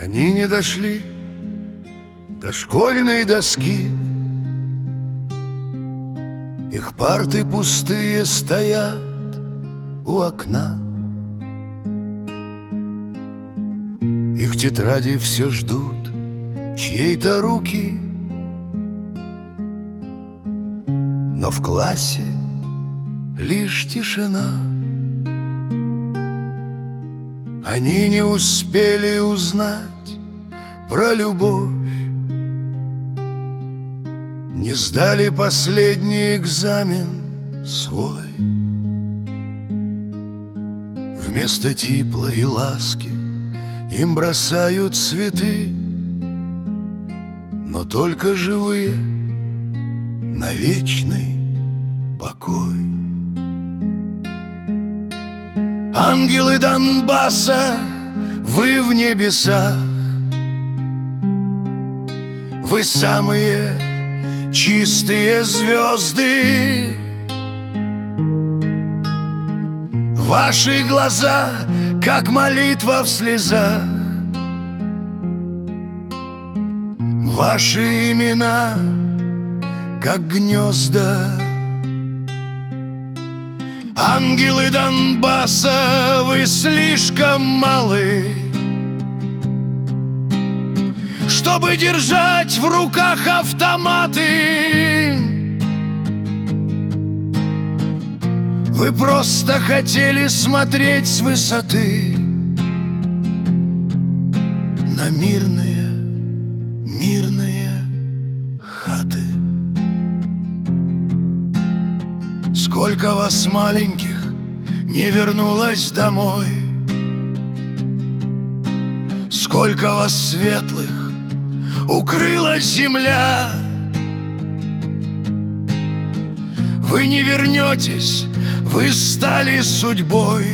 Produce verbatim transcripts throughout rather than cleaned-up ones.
Они не дошли до школьной доски. Их парты пустые стоят у окна. Их тетради все ждут чьей-то руки. Но в классе лишь тишина. Они не успели узнать про любовь, не сдали последний экзамен свой. Вместо тепла и ласки им бросают цветы, но только живые на вечный покой. Ангелы Донбасса, вы в небесах, вы самые чистые звезды. Ваши глаза, как молитва в слезах, ваши имена, как гнезда. Ангелы Донбасса, вы слишком малы, чтобы держать в руках автоматы. Вы просто хотели смотреть с высоты на мирные, мирные хаты. Сколько вас маленьких не вернулось домой, сколько вас светлых укрыла земля. Вы не вернетесь, вы стали судьбой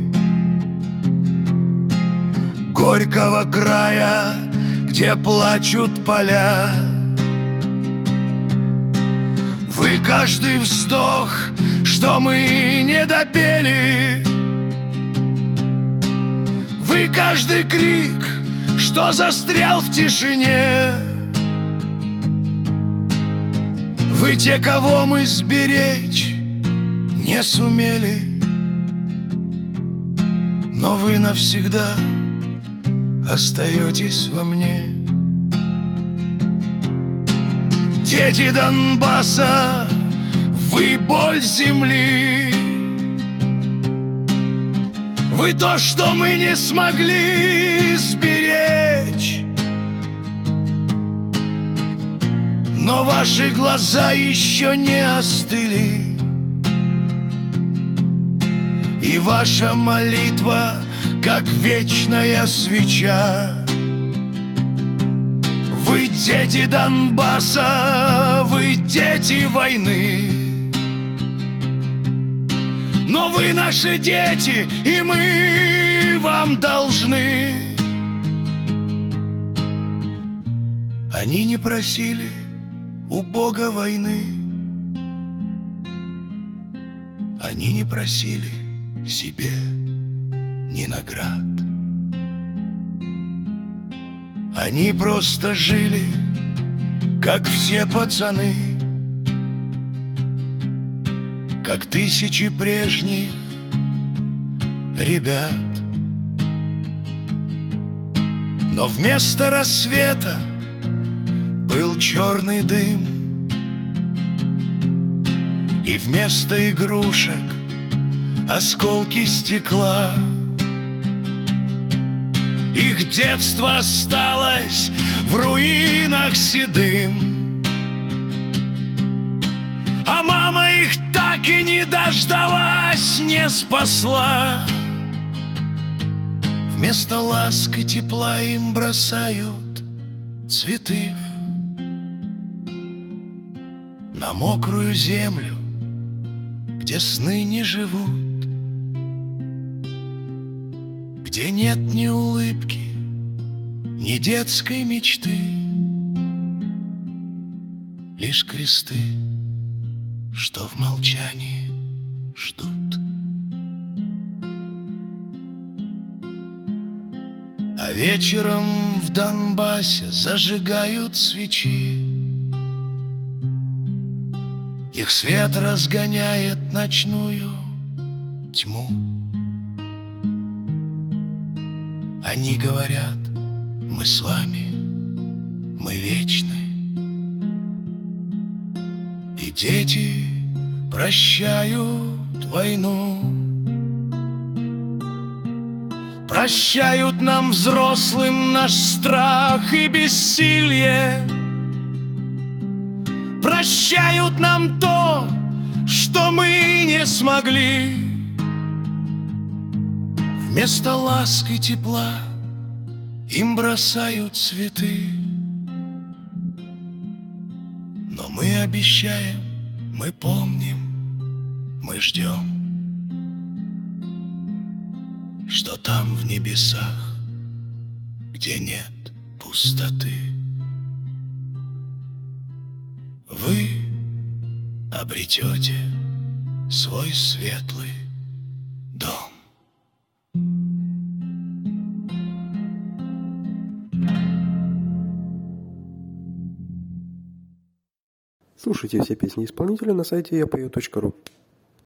горького края, где плачут поля. Вы каждый вздох, что мы не допели, вы каждый крик, что застрял в тишине. Вы те, кого мы сберечь не сумели, но вы навсегда остаетесь во мне. Дети Донбасса, вы боль земли, вы то, что мы не смогли сберечь. Но ваши глаза еще не остыли, и ваша молитва, как вечная свеча. Вы дети Донбасса, вы дети войны, но вы наши дети, и мы вам должны. Они не просили у Бога войны, они не просили себе ни наград. Они просто жили, как все пацаны, как тысячи прежних ребят. Но вместо рассвета был черный дым, и вместо игрушек осколки стекла. Их детство осталось в руинах седым, а мама их так и не дождалась, не спасла. Вместо ласки тепла им бросают цветы на мокрую землю, где сны не живут, где нет ни улыбки, ни детской мечты, лишь кресты, что в молчании ждут. А вечером в Донбассе зажигают свечи. Их свет разгоняет ночную тьму. Они говорят: мы с вами, мы вечны. И дети прощают войну, прощают нам, взрослым, наш страх и бессилие, прощают нам то, что мы не смогли. Вместо ласки и тепла им бросают цветы. Но мы обещаем, мы помним, мы ждем, что там в небесах, где нет пустоты, вы обретете свой светлый дом. Слушайте все песни исполнителя на сайте я пою точка ру.